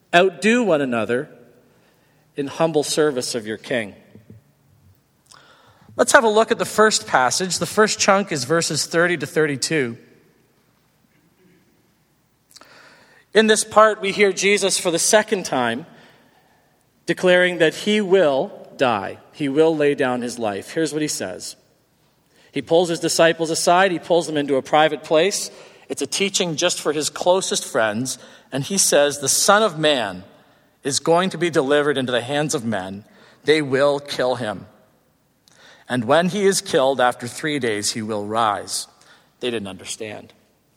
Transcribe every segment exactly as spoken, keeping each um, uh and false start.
Outdo one another in humble service of your King. Let's have a look at the first passage. The first chunk is verses thirty to thirty-two. In this part, we hear Jesus for the second time declaring that he will die. He will lay down his life. Here's what he says. He pulls his disciples aside. He pulls them into a private place. It's a teaching just for his closest friends. And he says, the Son of Man is going to be delivered into the hands of men. They will kill him. And when he is killed, after three days, he will rise. They didn't understand.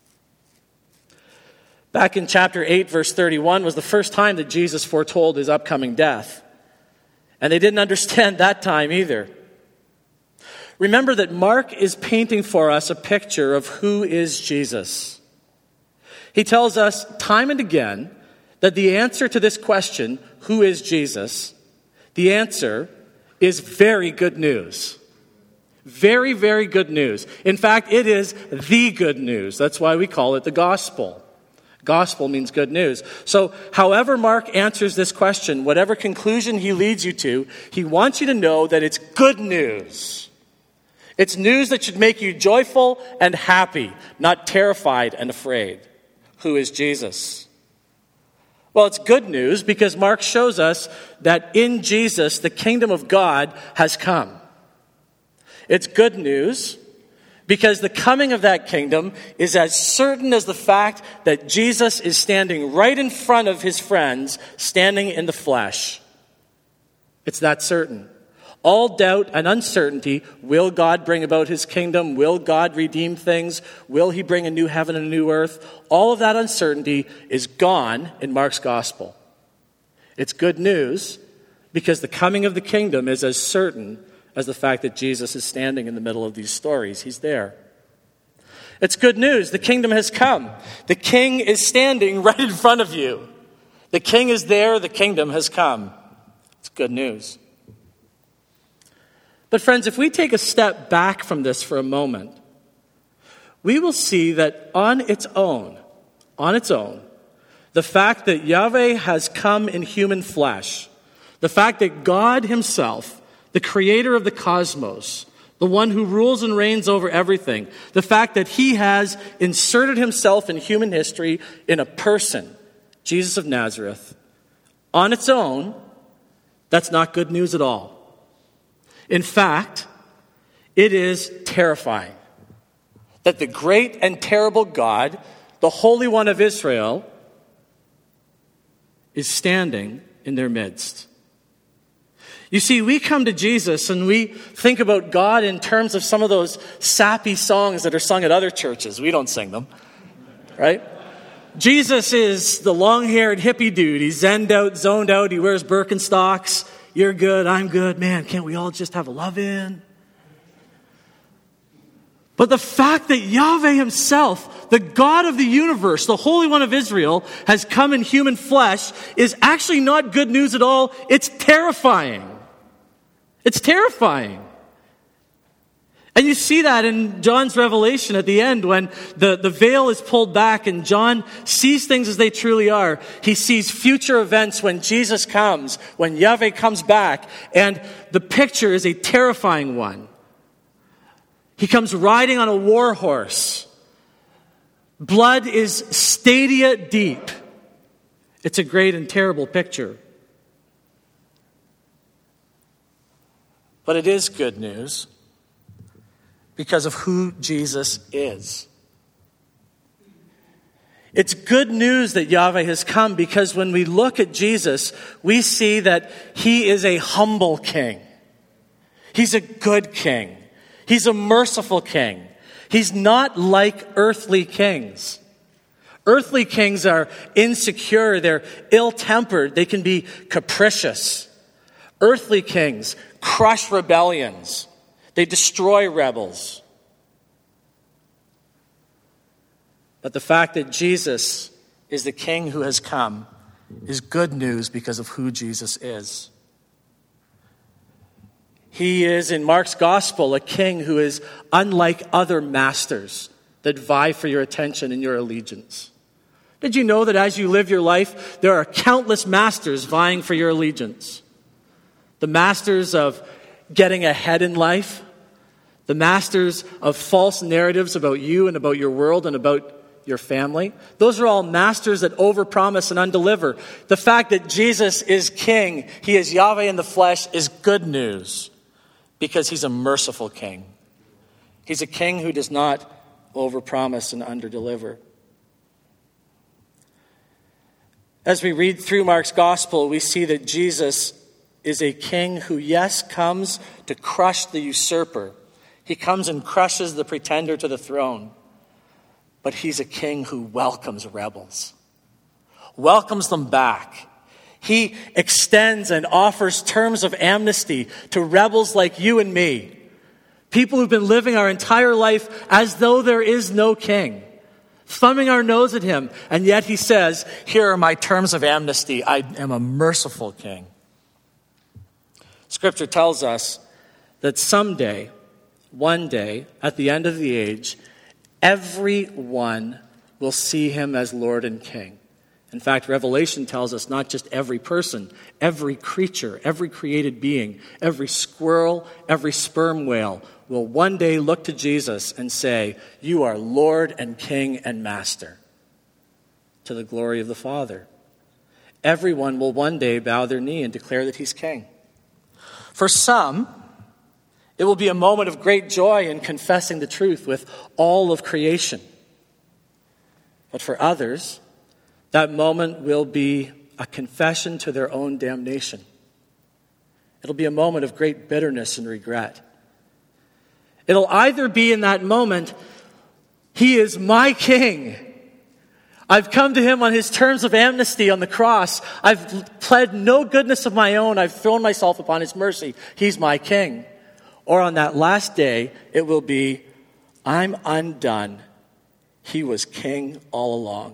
Back in chapter eight, verse thirty-one, was the first time that Jesus foretold his upcoming death. And they didn't understand that time either. Remember that Mark is painting for us a picture of who is Jesus. He tells us time and again that the answer to this question, who is Jesus, the answer is very good news. Very, very good news. In fact, it is the good news. That's why we call it the gospel. Gospel means good news. So however Mark answers this question, whatever conclusion he leads you to, he wants you to know that it's good news. It's news that should make you joyful and happy, not terrified and afraid. Who is Jesus? Well, it's good news because Mark shows us that in Jesus, the kingdom of God has come. It's good news because the coming of that kingdom is as certain as the fact that Jesus is standing right in front of his friends, standing in the flesh. It's that certain. All doubt and uncertainty, will God bring about his kingdom? Will God redeem things? Will he bring a new heaven and a new earth? All of that uncertainty is gone in Mark's gospel. It's good news because the coming of the kingdom is as certain as the fact that Jesus is standing in the middle of these stories. He's there. It's good news. The kingdom has come. The king is standing right in front of you. The king is there. The kingdom has come. It's good news. But friends, if we take a step back from this for a moment, we will see that on its own, on its own, the fact that Yahweh has come in human flesh, the fact that God himself, the creator of the cosmos, the one who rules and reigns over everything, the fact that he has inserted himself in human history in a person, Jesus of Nazareth, on its own, that's not good news at all. In fact, it is terrifying that the great and terrible God, the Holy One of Israel, is standing in their midst. You see, we come to Jesus and we think about God in terms of some of those sappy songs that are sung at other churches. We don't sing them, right? Jesus is the long-haired hippie dude. He's zenned out, zoned out. He wears Birkenstocks. You're good, I'm good. Man, can't we all just have a love-in? But the fact that Yahweh himself, the God of the universe, the Holy One of Israel, has come in human flesh is actually not good news at all. It's terrifying. It's terrifying. And you see that in John's revelation at the end when the, the veil is pulled back and John sees things as they truly are. He sees future events when Jesus comes, when Yahweh comes back, and the picture is a terrifying one. He comes riding on a war horse. Blood is stadia deep. It's a great and terrible picture. But it is good news because of who Jesus is. It's good news that Yahweh has come because when we look at Jesus, we see that he is a humble king. He's a good king. He's a merciful king. He's not like earthly kings. Earthly kings are insecure. They're ill-tempered. They can be capricious. Earthly kings crush rebellions. They destroy rebels. But the fact that Jesus is the king who has come is good news because of who Jesus is. He is, in Mark's gospel, a king who is unlike other masters that vie for your attention and your allegiance. Did you know that as you live your life, there are countless masters vying for your allegiance? The masters of getting ahead in life, the masters of false narratives about you and about your world and about your family. Those are all masters that overpromise and undeliver. The fact that Jesus is king, he is Yahweh in the flesh, is good news because he's a merciful king. He's a king who does not overpromise and underdeliver. As we read through Mark's gospel, we see that Jesus is a king who, yes, comes to crush the usurper. He comes and crushes the pretender to the throne. But he's a king who welcomes rebels, welcomes them back. He extends and offers terms of amnesty to rebels like you and me, people who've been living our entire life as though there is no king, thumbing our nose at him, and yet he says, here are my terms of amnesty. I am a merciful king. Scripture tells us that someday, one day, at the end of the age, everyone will see him as Lord and King. In fact, Revelation tells us not just every person, every creature, every created being, every squirrel, every sperm whale will one day look to Jesus and say, you are Lord and King and Master, to the glory of the Father. Everyone will one day bow their knee and declare that he's king. For some, it will be a moment of great joy in confessing the truth with all of creation. But for others, that moment will be a confession to their own damnation. It'll be a moment of great bitterness and regret. It'll either be in that moment, he is my king. I've come to him on his terms of amnesty on the cross. I've pled no goodness of my own. I've thrown myself upon his mercy. He's my king. Or on that last day, it will be, I'm undone. He was king all along.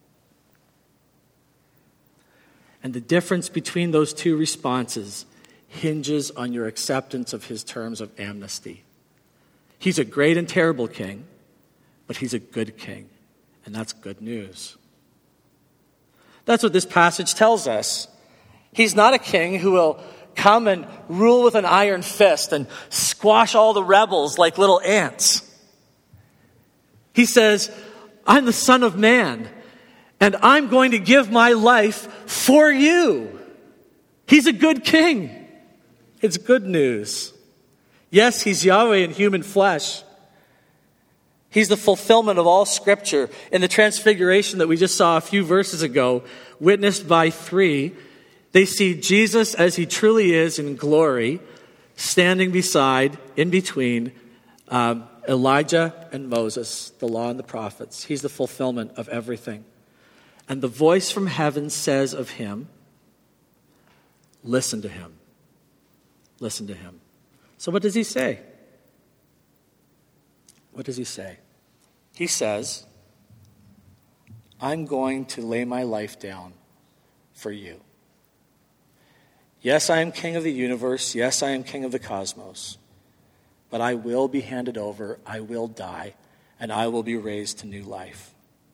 And the difference between those two responses hinges on your acceptance of his terms of amnesty. He's a great and terrible king, but he's a good king. And that's good news. That's what this passage tells us. He's not a king who will come and rule with an iron fist and squash all the rebels like little ants. He says, I'm the Son of Man, and I'm going to give my life for you. He's a good king. It's good news. Yes, he's Yahweh in human flesh. He's the fulfillment of all Scripture. In the transfiguration that we just saw a few verses ago, witnessed by three, they see Jesus as he truly is in glory, standing beside, in between, um, Elijah and Moses, the law and the prophets. He's the fulfillment of everything. And the voice from heaven says of him, listen to him. Listen to him. So what does he say? What does he say? He says, I'm going to lay my life down for you. Yes, I am king of the universe. Yes, I am king of the cosmos. But I will be handed over, I will die, and I will be raised to new life.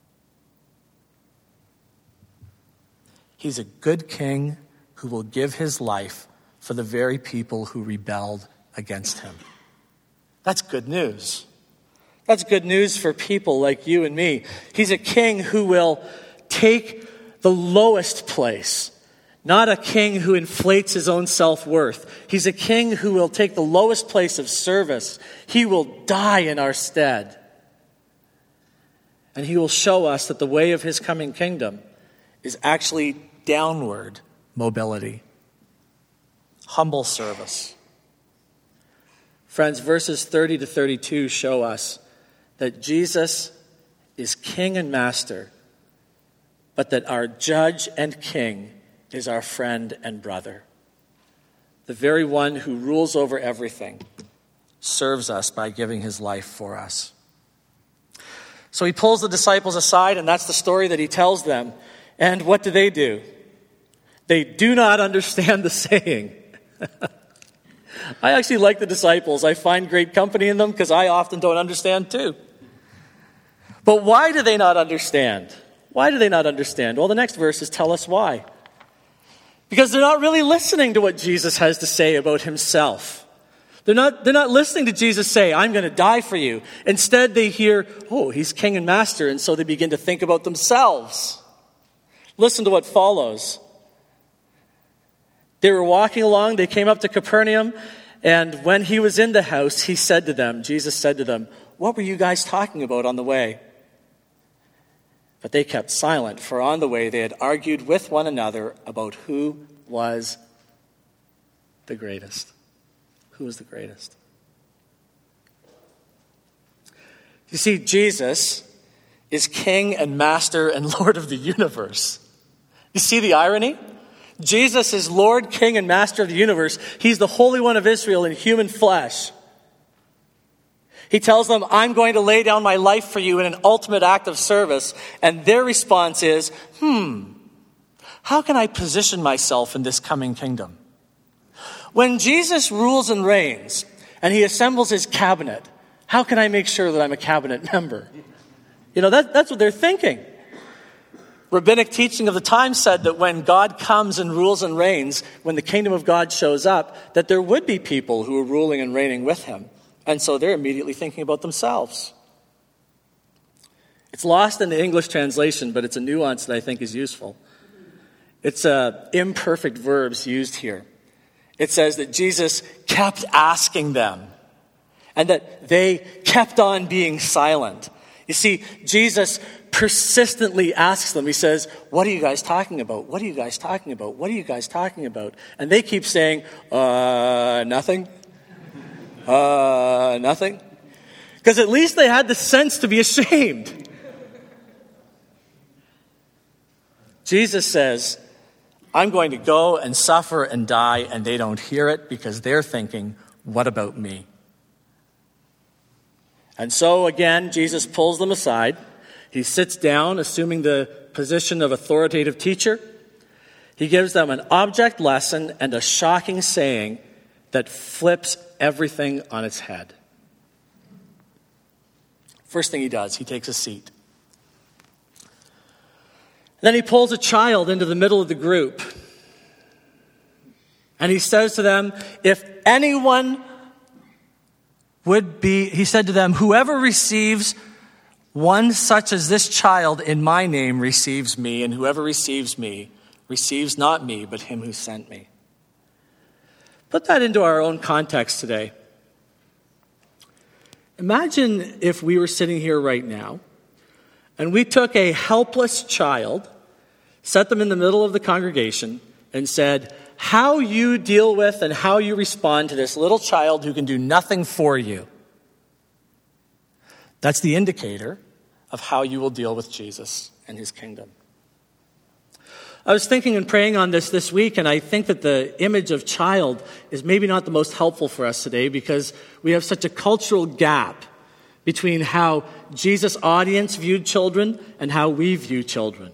He's a good king who will give his life for the very people who rebelled against him. That's good news. That's good news for people like you and me. He's a king who will take the lowest place, not a king who inflates his own self-worth. He's a king who will take the lowest place of service. He will die in our stead. And he will show us that the way of his coming kingdom is actually downward mobility, humble service. Friends, verses thirty to thirty-two show us that Jesus is king and master, but that our judge and king is our friend and brother. The very one who rules over everything serves us by giving his life for us. So he pulls the disciples aside, and that's the story that he tells them. And what do they do? They do not understand the saying. I actually like the disciples. I find great company in them because I often don't understand too. But why do they not understand? Why do they not understand? Well, the next verses tell us why. Because they're not really listening to what Jesus has to say about himself. They're not, they're not listening to Jesus say, I'm going to die for you. Instead, they hear, oh, he's king and master, and so they begin to think about themselves. Listen to what follows. They were walking along, they came up to Capernaum, and when he was in the house, he said to them, Jesus said to them, what were you guys talking about on the way? But they kept silent, for on the way they had argued with one another about who was the greatest. Who was the greatest? You see, Jesus is King and Master and Lord of the universe. You see the irony? Jesus is Lord, King, and Master of the universe. He's the Holy One of Israel in human flesh. He tells them, I'm going to lay down my life for you in an ultimate act of service. And their response is, hmm, how can I position myself in this coming kingdom? When Jesus rules and reigns, and he assembles his cabinet, how can I make sure that I'm a cabinet member? You know, that, that's what they're thinking. Rabbinic teaching of the time said that when God comes and rules and reigns, when the kingdom of God shows up, that there would be people who are ruling and reigning with him. And so they're immediately thinking about themselves. It's lost in the English translation, but it's a nuance that I think is useful. It's uh, imperfect verbs used here. It says that Jesus kept asking them, and that they kept on being silent. You see, Jesus persistently asks them, he says, what are you guys talking about? What are you guys talking about? What are you guys talking about? And they keep saying, uh, nothing. Uh, nothing. Because at least they had the sense to be ashamed. Jesus says, I'm going to go and suffer and die, and they don't hear it because they're thinking, what about me? And so again, Jesus pulls them aside. He sits down, assuming the position of authoritative teacher. He gives them an object lesson and a shocking saying that flips everything on its head. First thing he does, he takes a seat. Then he pulls a child into the middle of the group. And he says to them, if anyone would be, he said to them, whoever receives one such as this child in my name receives me, and whoever receives me receives not me, but him who sent me. Put that into our own context today. Imagine if we were sitting here right now, and we took a helpless child, set them in the middle of the congregation, and said, how you deal with and how you respond to this little child who can do nothing for you. That's the indicator of how you will deal with Jesus and his kingdom. I was thinking and praying on this this week, and I think that the image of child is maybe not the most helpful for us today because we have such a cultural gap between how Jesus' audience viewed children and how we view children.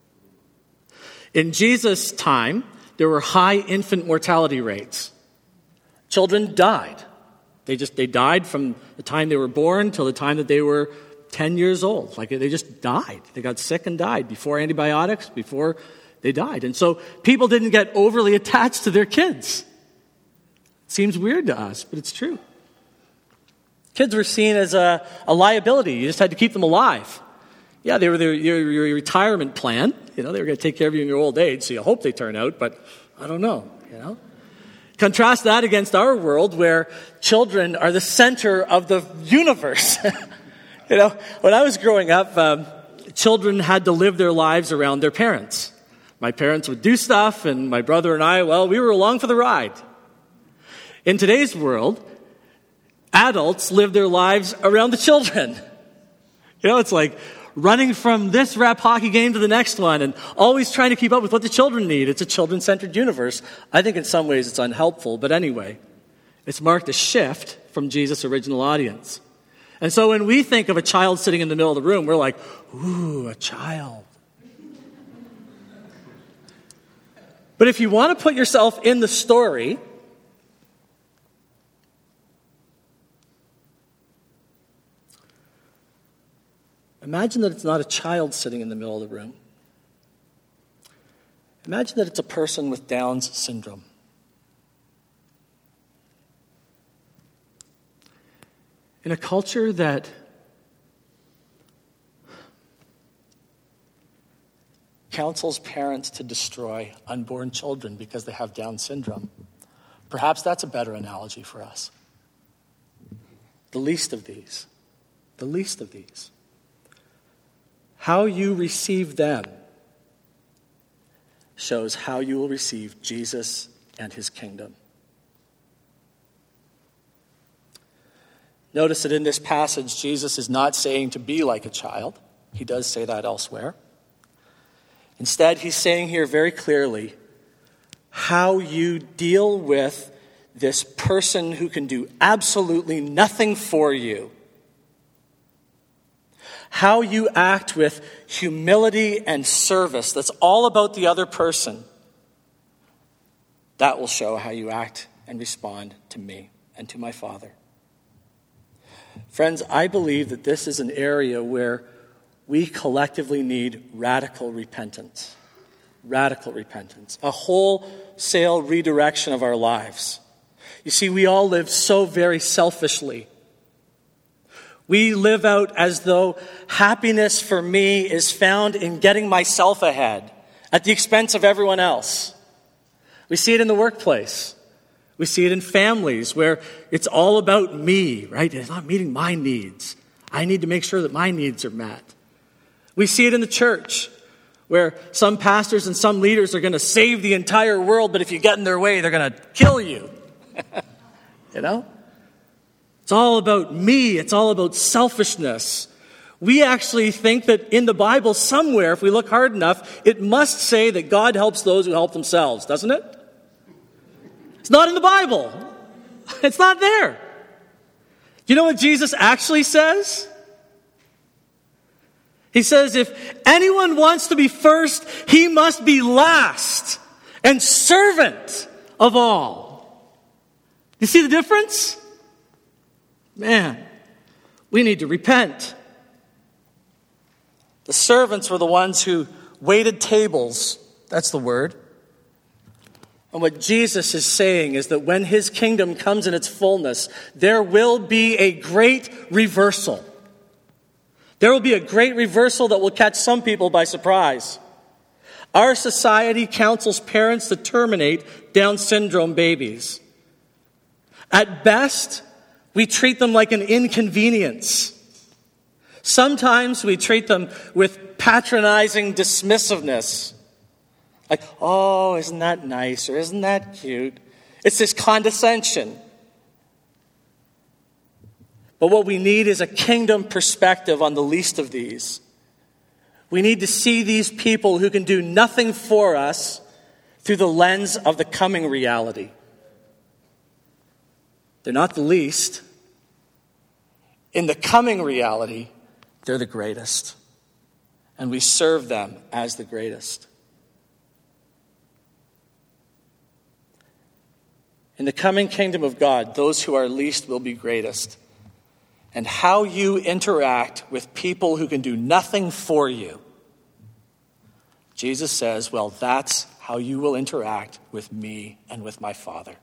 In Jesus' time, there were high infant mortality rates. Children died. They just they died from the time they were born till the time that they were ten years old. Like they just died. They got sick and died before antibiotics, before they died. And so people didn't get overly attached to their kids. Seems weird to us, but it's true. Kids were seen as a, a liability. You just had to keep them alive. Yeah, they were their, your, your retirement plan. You know, they were going to take care of you in your old age, so you hope they turn out, but I don't know, you know. Contrast that against our world where children are the center of the universe. You know, when I was growing up, um, children had to live their lives around their parents. My parents would do stuff, and my brother and I, well, we were along for the ride. In today's world, adults live their lives around the children. You know, it's like running from this rep hockey game to the next one and always trying to keep up with what the children need. It's a children-centered universe. I think in some ways it's unhelpful, but anyway, it's marked a shift from Jesus' original audience. And so when we think of a child sitting in the middle of the room, we're like, ooh, a child. But if you want to put yourself in the story, imagine that it's not a child sitting in the middle of the room. Imagine that it's a person with Down's syndrome. In a culture that counsels parents to destroy unborn children because they have Down syndrome, perhaps that's a better analogy for us. The least of these. The least of these. How you receive them shows how you will receive Jesus and his kingdom. Notice that in this passage, Jesus is not saying to be like a child. He does say that elsewhere. Instead, he's saying here very clearly how you deal with this person who can do absolutely nothing for you. How you act with humility and service that's all about the other person. That will show how you act and respond to me and to my Father. Friends, I believe that this is an area where we collectively need radical repentance. Radical repentance. A wholesale redirection of our lives. You see, we all live so very selfishly. We live out as though happiness for me is found in getting myself ahead at the expense of everyone else. We see it in the workplace. We see it in families where it's all about me, right? It's not meeting my needs. I need to make sure that my needs are met. We see it in the church where some pastors and some leaders are going to save the entire world, but if you get in their way, they're going to kill you. You know? It's all about me. It's all about selfishness. We actually think that in the Bible somewhere, if we look hard enough, it must say that God helps those who help themselves, doesn't it? It's not in the Bible. It's not there. You know what Jesus actually says? He says, if anyone wants to be first, he must be last and servant of all. You see the difference? Man, we need to repent. The servants were the ones who waited tables. That's the word. And what Jesus is saying is that when his kingdom comes in its fullness, there will be a great reversal. There will be a great reversal that will catch some people by surprise. Our society counsels parents to terminate Down syndrome babies. At best, we treat them like an inconvenience. Sometimes we treat them with patronizing dismissiveness. Like, oh, isn't that nice, or isn't that cute? It's this condescension. But what we need is a kingdom perspective on the least of these. We need to see these people who can do nothing for us through the lens of the coming reality. They're not the least. In the coming reality, they're the greatest. And we serve them as the greatest. In the coming kingdom of God, those who are least will be greatest. And how you interact with people who can do nothing for you, Jesus says, well, that's how you will interact with me and with my Father.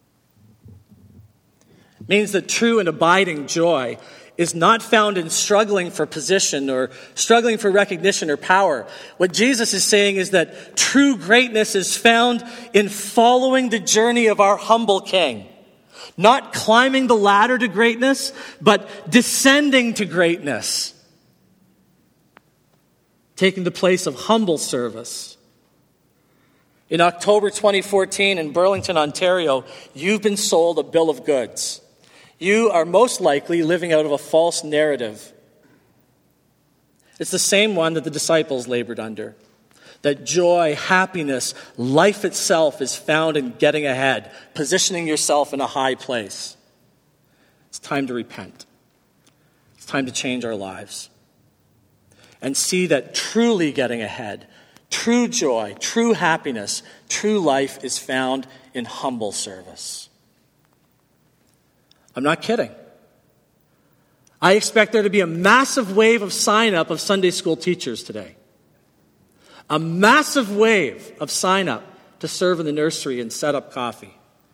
It means that true and abiding joy is not found in struggling for position or struggling for recognition or power. What Jesus is saying is that true greatness is found in following the journey of our humble King. Not climbing the ladder to greatness, but descending to greatness. Taking the place of humble service. In October twenty fourteen in Burlington, Ontario, you've been sold a bill of goods. You are most likely living out of a false narrative. It's the same one that the disciples labored under. That joy, happiness, life itself is found in getting ahead, positioning yourself in a high place. It's time to repent. It's time to change our lives. And see that truly getting ahead, true joy, true happiness, true life is found in humble service. I'm not kidding. I expect there to be a massive wave of sign-up of Sunday school teachers today. A massive wave of sign-up to serve in the nursery and set up coffee.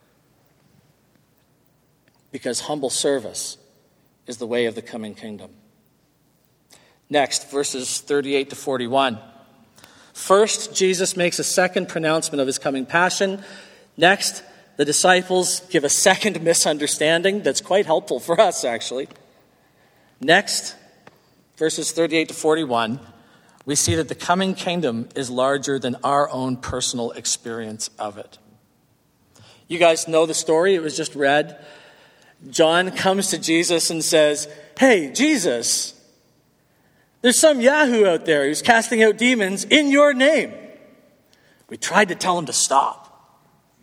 Because humble service is the way of the coming kingdom. Next, verses thirty-eight to forty-one. First, Jesus makes a second pronouncement of his coming passion. Next, the disciples give a second misunderstanding that's quite helpful for us, actually. Next, verses thirty-eight to forty-one, we see that the coming kingdom is larger than our own personal experience of it. You guys know the story. It was just read. John comes to Jesus and says, "Hey, Jesus, there's some Yahoo out there who's casting out demons in your name." We tried to tell him to stop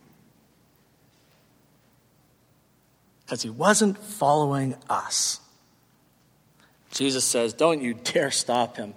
because he wasn't following us. Jesus says, "Don't you dare stop him.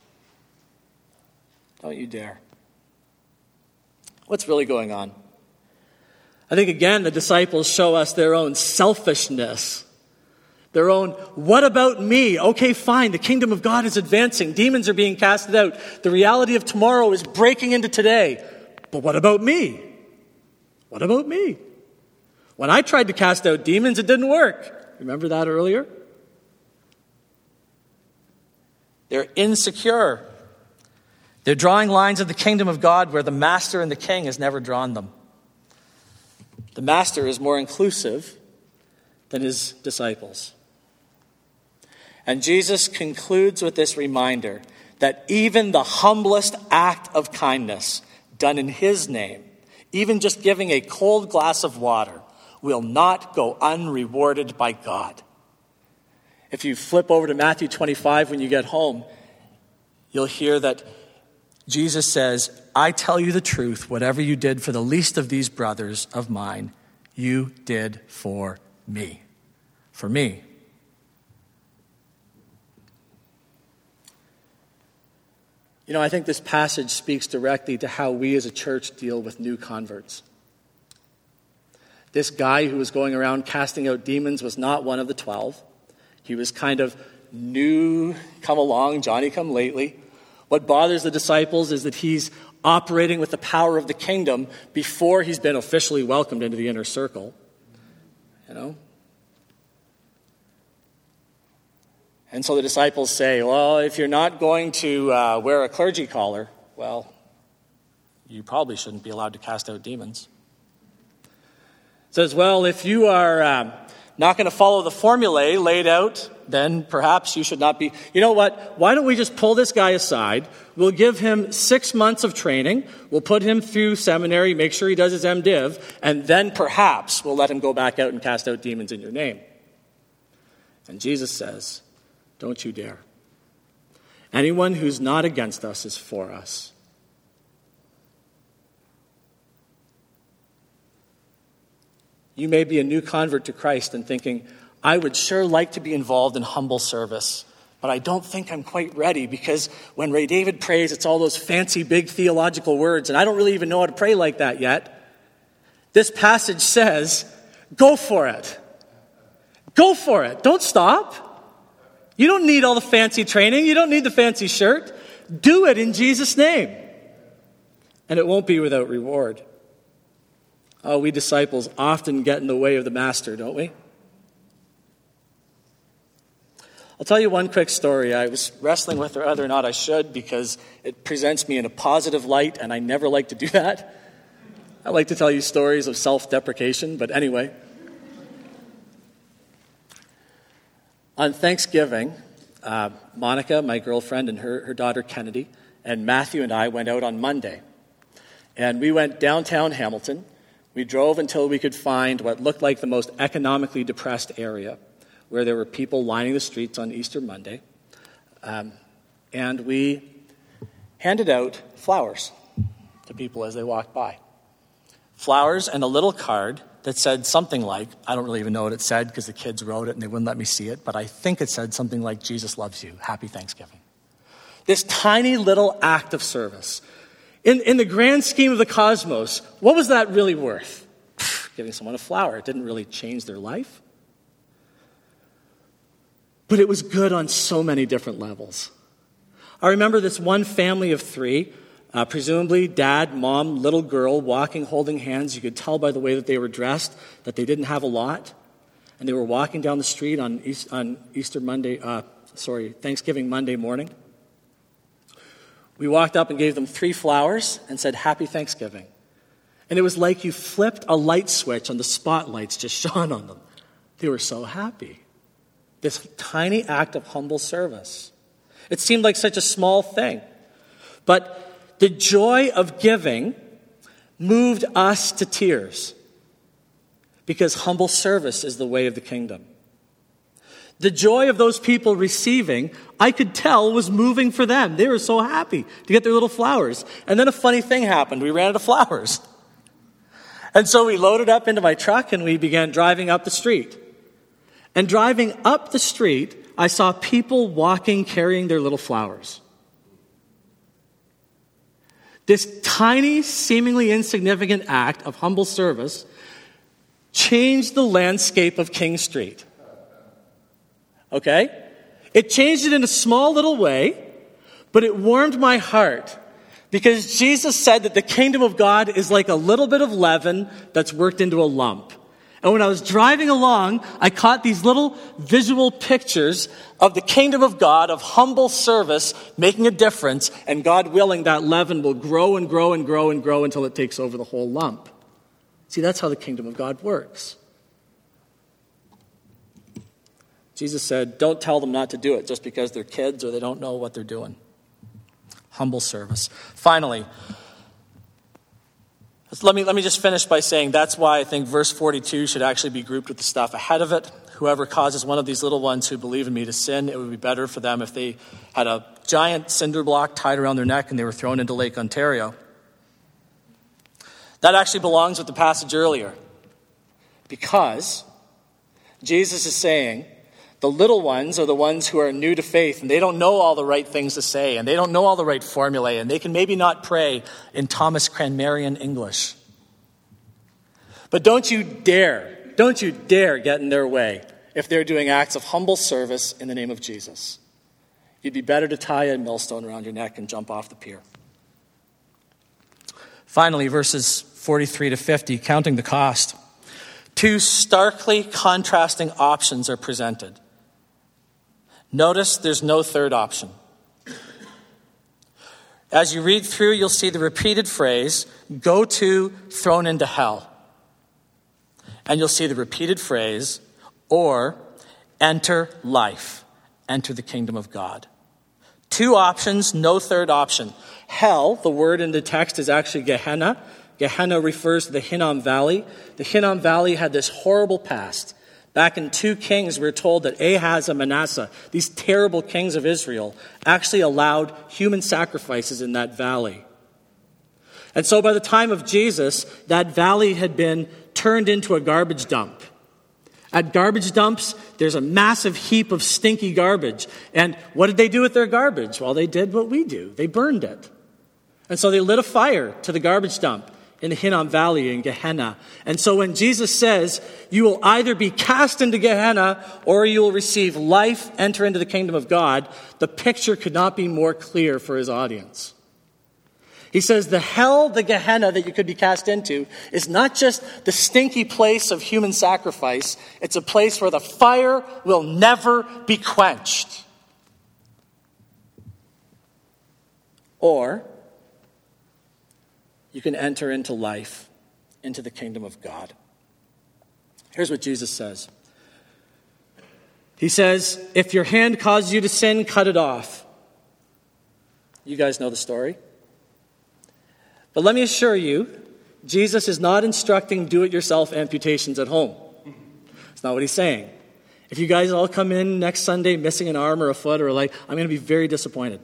Don't you dare." What's really going on? I think, again, the disciples show us their own selfishness. Their own, what about me? Okay, fine, the kingdom of God is advancing. Demons are being casted out. The reality of tomorrow is breaking into today. But what about me? What about me? When I tried to cast out demons, it didn't work. Remember that earlier? They're insecure. They're drawing lines of the kingdom of God where the master and the king has never drawn them. The master is more inclusive than his disciples. And Jesus concludes with this reminder that even the humblest act of kindness done in his name, even just giving a cold glass of water, will not go unrewarded by God. If you flip over to Matthew twenty-five when you get home, you'll hear that Jesus says, "I tell you the truth, whatever you did for the least of these brothers of mine, you did for me." For me. You know, I think this passage speaks directly to how we as a church deal with new converts. This guy who was going around casting out demons was not one of the twelve. He was kind of new, come along, Johnny come lately. What bothers the disciples is that he's operating with the power of the kingdom before he's been officially welcomed into the inner circle. You know? And so the disciples say, well, if you're not going to uh, wear a clergy collar, well, you probably shouldn't be allowed to cast out demons. It says, well, if you are um, not going to follow the formulae laid out, then perhaps you should not be. You know what? Why don't we just pull this guy aside? We'll give him six months of training. We'll put him through seminary, make sure he does his MDiv, and then perhaps we'll let him go back out and cast out demons in your name. And Jesus says, don't you dare. Anyone who's not against us is for us. You may be a new convert to Christ and thinking, I would sure like to be involved in humble service, but I don't think I'm quite ready because when Ray David prays, it's all those fancy, big theological words, and I don't really even know how to pray like that yet. This passage says, go for it. Go for it. Don't stop. You don't need all the fancy training. You don't need the fancy shirt. Do it in Jesus' name. And it won't be without reward. Oh, we disciples often get in the way of the master, don't we? I'll tell you one quick story. I was wrestling with whether or not I should because it presents me in a positive light, and I never like to do that. I like to tell you stories of self-deprecation, but anyway. On Thanksgiving, uh, Monica, my girlfriend, and her, her daughter Kennedy, and Matthew and I went out on Monday. And we went downtown Hamilton. We drove until we could find what looked like the most economically depressed area, where there were people lining the streets on Easter Monday. Um, and we handed out flowers to people as they walked by. Flowers and a little card that said something like, I don't really even know what it said because the kids wrote it and they wouldn't let me see it, but I think it said something like, Jesus loves you. Happy Thanksgiving. This tiny little act of service. In, in the grand scheme of the cosmos, what was that really worth? Pfft, giving someone a flower. It didn't really change their life. But it was good on so many different levels. I remember this one family of three, uh, presumably dad, mom, little girl, walking, holding hands. You could tell by the way that they were dressed that they didn't have a lot. And they were walking down the street on, East, on Easter Monday, uh, sorry, Thanksgiving Monday morning. We walked up and gave them three flowers and said, Happy Thanksgiving. And it was like you flipped a light switch and the spotlights just shone on them. They were so happy. This tiny act of humble service. It seemed like such a small thing. But the joy of giving moved us to tears. Because humble service is the way of the kingdom. The joy of those people receiving, I could tell, was moving for them. They were so happy to get their little flowers. And then a funny thing happened. We ran out of flowers. And so we loaded up into my truck and we began driving up the street. And driving up the street, I saw people walking, carrying their little flowers. This tiny, seemingly insignificant act of humble service changed the landscape of King Street. Okay? It changed it in a small little way, but it warmed my heart because Jesus said that the kingdom of God is like a little bit of leaven that's worked into a lump. And when I was driving along, I caught these little visual pictures of the kingdom of God, of humble service, making a difference, and God willing, that leaven will grow and grow and grow and grow until it takes over the whole lump. See, that's how the kingdom of God works. Jesus said, don't tell them not to do it just because they're kids or they don't know what they're doing. Humble service. Finally, let me, let me just finish by saying that's why I think verse forty-two should actually be grouped with the stuff ahead of it. Whoever causes one of these little ones who believe in me to sin, it would be better for them if they had a giant cinder block tied around their neck and they were thrown into Lake Ontario. That actually belongs with the passage earlier. Because Jesus is saying the little ones are the ones who are new to faith and they don't know all the right things to say and they don't know all the right formulae and they can maybe not pray in Thomas Cranmerian English. But don't you dare, don't you dare get in their way if they're doing acts of humble service in the name of Jesus. You'd be better to tie a millstone around your neck and jump off the pier. Finally, verses forty-three to fifty, counting the cost. Two starkly contrasting options are presented. Notice there's no third option. As you read through, you'll see the repeated phrase, go to, thrown into hell. And you'll see the repeated phrase, or enter life, enter the kingdom of God. Two options, no third option. Hell, the word in the text is actually Gehenna. Gehenna refers to the Hinnom Valley. The Hinnom Valley had this horrible past. Back in two Kings, we're told that Ahaz and Manasseh, these terrible kings of Israel, actually allowed human sacrifices in that valley. And so by the time of Jesus, that valley had been turned into a garbage dump. At garbage dumps, there's a massive heap of stinky garbage. And what did they do with their garbage? Well, they did what we do. They burned it. And so they lit a fire to the garbage dump in the Hinnom Valley in Gehenna. And so when Jesus says, you will either be cast into Gehenna or you will receive life, enter into the kingdom of God, the picture could not be more clear for his audience. He says the hell, the Gehenna that you could be cast into is not just the stinky place of human sacrifice. It's a place where the fire will never be quenched. Or you can enter into life, into the kingdom of God. Here's what Jesus says. He says, if your hand causes you to sin, cut it off. You guys know the story. But let me assure you, Jesus is not instructing do-it-yourself amputations at home. That's not what he's saying. If you guys all come in next Sunday missing an arm or a foot or a leg, I'm going to be very disappointed.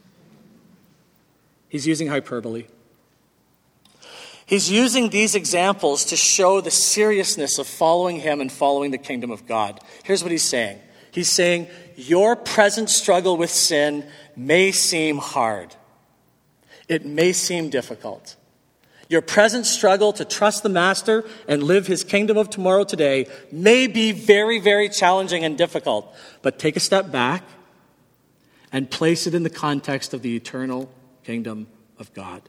He's using hyperbole. He's using these examples to show the seriousness of following him and following the kingdom of God. Here's what he's saying. He's saying, your present struggle with sin may seem hard. It may seem difficult. Your present struggle to trust the Master and live his kingdom of tomorrow today may be very, very challenging and difficult. But take a step back and place it in the context of the eternal kingdom of God.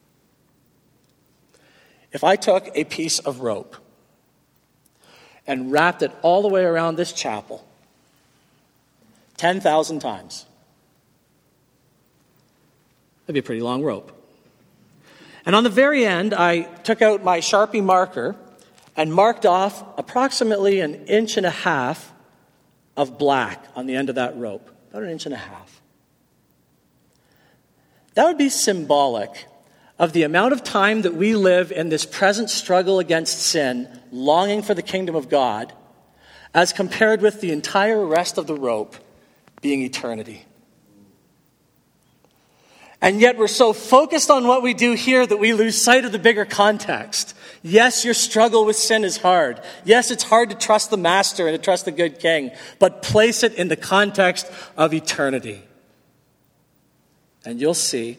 If I took a piece of rope and wrapped it all the way around this chapel ten thousand times, that'd be a pretty long rope. And on the very end, I took out my Sharpie marker and marked off approximately an inch and a half of black on the end of that rope, about an inch and a half. That would be symbolic of the amount of time that we live in this present struggle against sin, longing for the kingdom of God, as compared with the entire rest of the rope being eternity. And yet we're so focused on what we do here that we lose sight of the bigger context. Yes, your struggle with sin is hard. Yes, it's hard to trust the Master and to trust the good King, but place it in the context of eternity. And you'll see,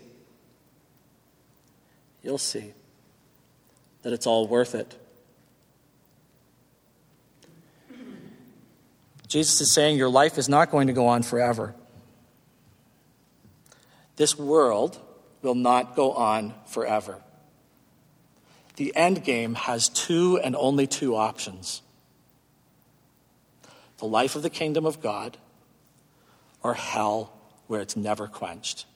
you'll see that it's all worth it. Jesus is saying your life is not going to go on forever. This world will not go on forever. The end game has two and only two options: the life of the kingdom of God, or hell where it's never quenched.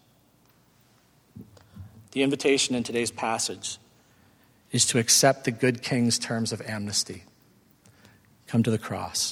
The invitation in today's passage is to accept the good King's terms of amnesty. Come to the cross.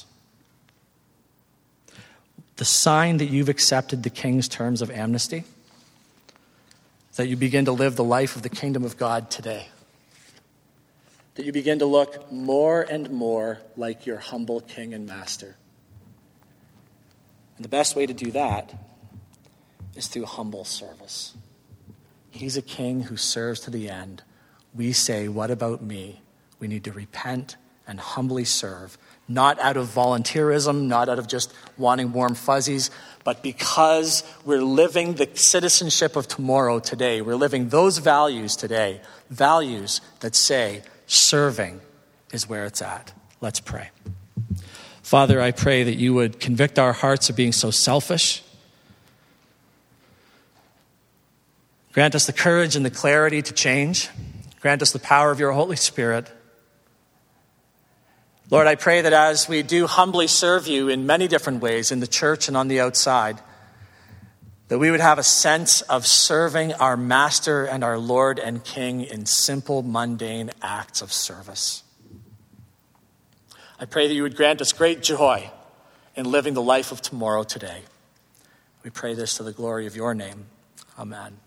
The sign that you've accepted the King's terms of amnesty is that you begin to live the life of the kingdom of God today. That you begin to look more and more like your humble King and Master. And the best way to do that is through humble service. He's a king who serves to the end. We say, what about me? We need to repent and humbly serve, not out of volunteerism, not out of just wanting warm fuzzies, but because we're living the citizenship of tomorrow today. We're living those values today, values that say serving is where it's at. Let's pray. Father, I pray that you would convict our hearts of being so selfish. Grant us the courage and the clarity to change. Grant us the power of your Holy Spirit. Lord, I pray that as we do humbly serve you in many different ways, in the church and on the outside, that we would have a sense of serving our Master and our Lord and King in simple, mundane acts of service. I pray that you would grant us great joy in living the life of tomorrow today. We pray this to the glory of your name. Amen.